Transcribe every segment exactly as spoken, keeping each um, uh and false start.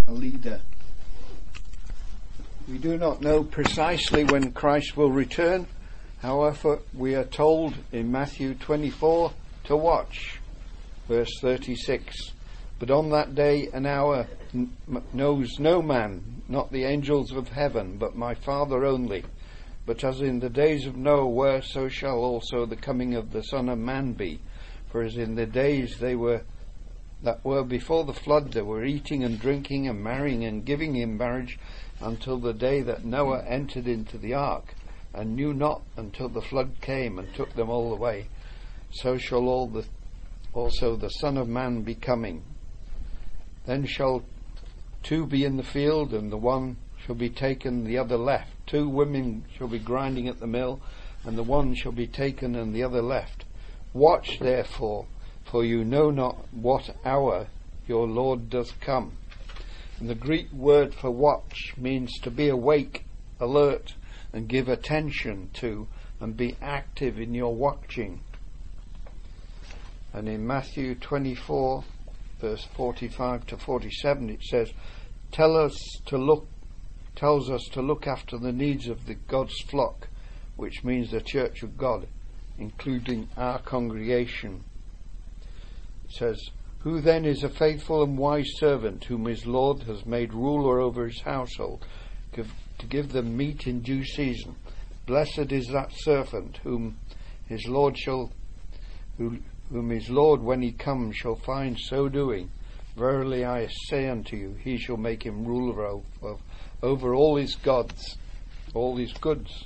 a leader. We do not know precisely when Christ will return. However, we are told in Matthew twenty-four to watch. Verse thirty-six. But on that day and hour n- knows no man, not the angels of heaven, but my Father only. But as in the days of Noah were, so shall also the coming of the Son of Man be. For as in the days they were that were before the flood, they were eating and drinking and marrying and giving in marriage until the day that Noah entered into the ark, and knew not until the flood came and took them all away. So shall all the also the Son of Man be coming. Then shall two be in the field, and the one shall be taken, the other left. Two women shall be grinding at the mill, and the one shall be taken and the other left. Watch therefore, for you know not what hour your Lord doth come. And the Greek word for watch means to be awake, alert, and give attention to, and be active in your watching. And in Matthew twenty-four, verse forty-five to forty-seven, it says, Tell us to look, tells us to look after the needs of the God's flock, which means the church of God, including our congregation. It says, Who then is a faithful and wise servant, whom his Lord has made ruler over his household, give, to give them meat in due season? Blessed is that servant, whom his Lord shall, who, whom his Lord, when he comes, shall find so doing. Verily I say unto you, he shall make him ruler of, of, over all his gods, all his goods.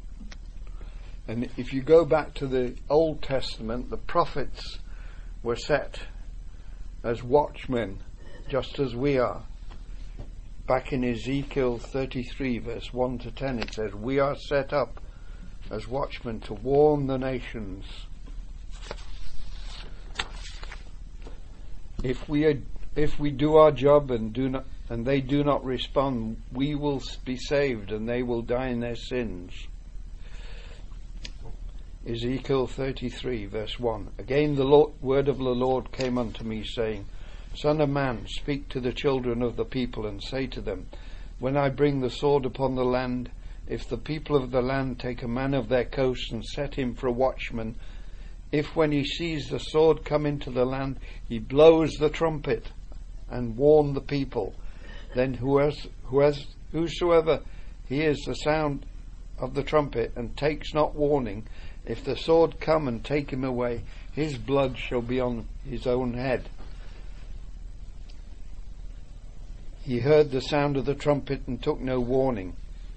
And if you go back to the Old Testament, the prophets were set as watchmen, just as we are. Back in Ezekiel thirty-three, verse one to ten, it says, We are set up as watchmen to warn the nations. If we are, if we do our job and do not, and they do not respond, we will be saved, and they will die in their sins. Ezekiel thirty-three, verse one. Again the Lord, word of the Lord came unto me, saying, Son of man, speak to the children of the people, and say to them, When I bring the sword upon the land, if the people of the land take a man of their coast and set him for a watchman, if when he sees the sword come into the land, he blows the trumpet and warn the people, then whoever, whosoever hears the sound of the trumpet and takes not warning, if the sword come and take him away, his blood shall be on his own head. He heard the sound of the trumpet and took no warning,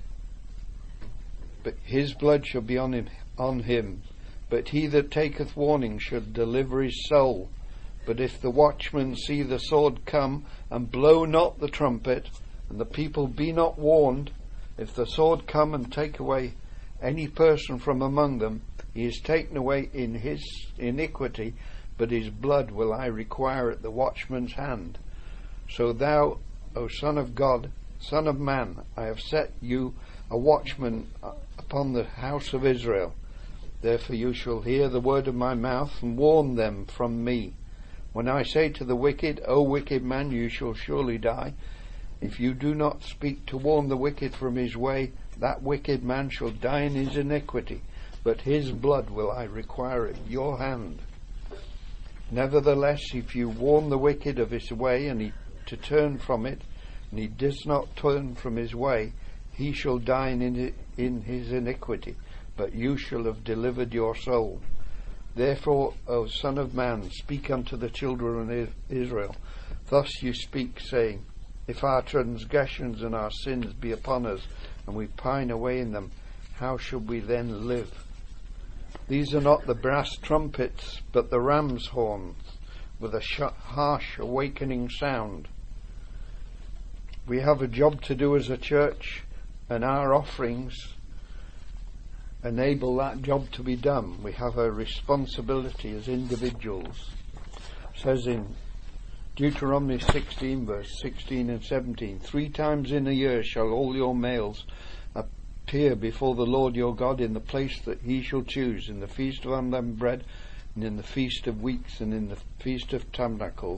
but his blood shall be on him, on him. But he that taketh warning should deliver his soul. But if the watchman see the sword come, and blow not the trumpet, and the people be not warned, if the sword come and take away any person from among them, he is taken away in his iniquity, but his blood will I require at the watchman's hand. So thou, O Son of God, Son of Man, I have set you a watchman upon the house of Israel. Therefore you shall hear the word of my mouth, and warn them from me. When I say to the wicked, O wicked man, you shall surely die, if you do not speak to warn the wicked from his way, that wicked man shall die in his iniquity, but his blood will I require at your hand. Nevertheless, if you warn the wicked of his way, and he to turn from it, and he does not turn from his way, he shall die in, in his iniquity, but you shall have delivered your soul. Therefore, O Son of Man, speak unto the children of Israel. Thus you speak, saying, If our transgressions and our sins be upon us, and we pine away in them, how shall we then live? These are not the brass trumpets, but the ram's horns, with a sh- harsh awakening sound. We have a job to do as a church, and our offerings enable that job to be done. We have a responsibility as individuals. It says in Deuteronomy sixteen, verse sixteen and seventeen, Three times in a year shall all your males appear before the Lord your God in the place that he shall choose, in the feast of unleavened bread, and in the feast of weeks, and in the feast of tabernacles,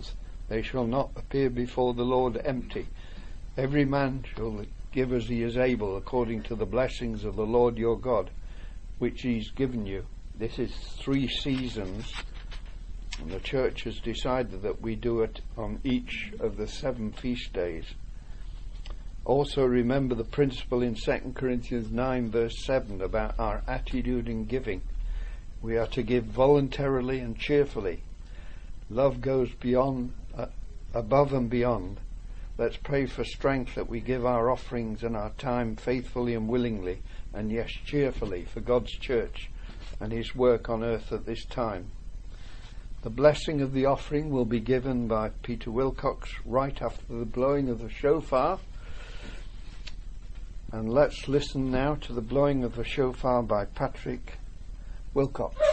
They shall not appear before the Lord empty. Every man shall give as he is able, according to the blessings of the Lord your God, which he's given you. This is three seasons, and the church has decided that we do it on each of the seven feast days. Also remember the principle in Second Corinthians nine verse seven about our attitude in giving. We are to give voluntarily and cheerfully. Love goes beyond, uh, above and beyond. Let's pray for strength that we give our offerings and our time faithfully and willingly, and yes, cheerfully, for God's church and his work on earth at this time. The blessing of the offering will be given by Peter Wilcox right after the blowing of the shofar. And let's listen now to the blowing of the shofar by Patrick Wilcox.